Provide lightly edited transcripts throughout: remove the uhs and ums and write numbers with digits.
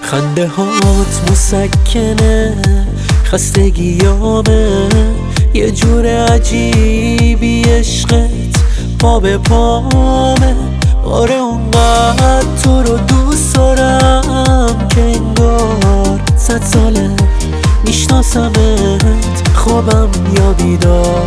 خنده هات مسکنه خستگیامه، یه جور عجیبی عشقت پا به پامه. آره اونقدر تو رو دوست دارم که انگار 100 ساله میشناسمت، خوابم یا بیدار.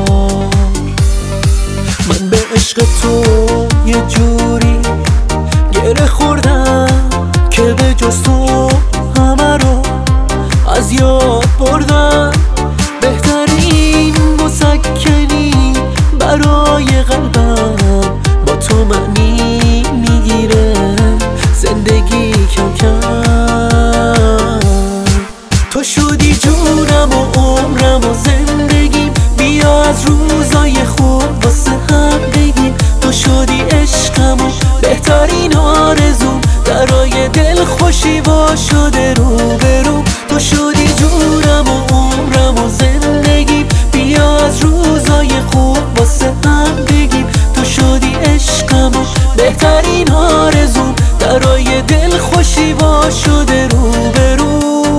من به عشق تو یه جوری گره خوردم که به جز تو همه رو از یاد بردم. بهترین مسکنی برای قلبم با تو معنی میگیره زندگی کم کم. تو شدی جونم و عمرم و زندگیم، بیا از روزای خوب واسه هم بگیم. تو شدی عشقم و بهترین آرزوم، درای دل خوشی وا شده رو به رو. تو شدی جونم و عمرم و زندگیم، بیا از روزای خوب واسه هم بگیم. تو شدی عشقم و بهترین آرزوم، درای دل خوشی وا شده رو به رو.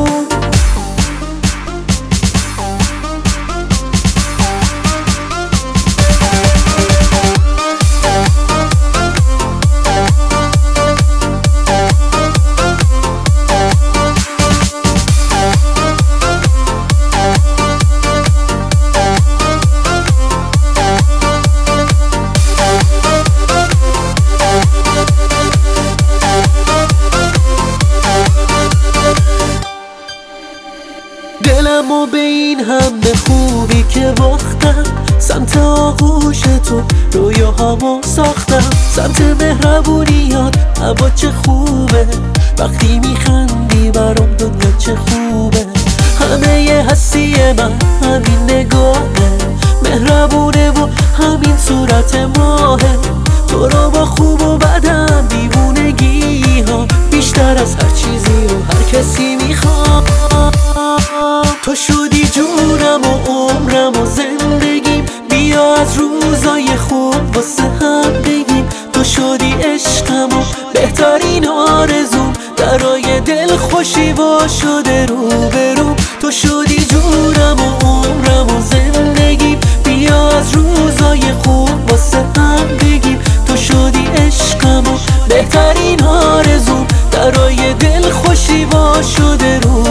دلم و به این همه خوبی که باختم، سمت آغوش تو رویاهامو ساختم. سمت مهربونیات اما چه خوبه، وقتی میخندی برام دنیا چه خوبه. همه ی هستی من همین نگاهه، مهربونه و همین صورت ماهه. تو رو با خوب و بدم دیوونگی ها بیشتر از هر چیزی و هر کسی میخوام. تو شدی جونم و عمرم و زندگیم، بیا از روزای خوب واسه هم بگیم. تو شدی عشقم و بهترین آرزوم، درای دل خوشی وا شده رو به رو. تو شدی جونم و عمرم و زندگیم، بیا از روزای خوب واسه هم بگیم. تو شدی عشقم و بهترین آرزوم، درای دل خوشی وا شده رو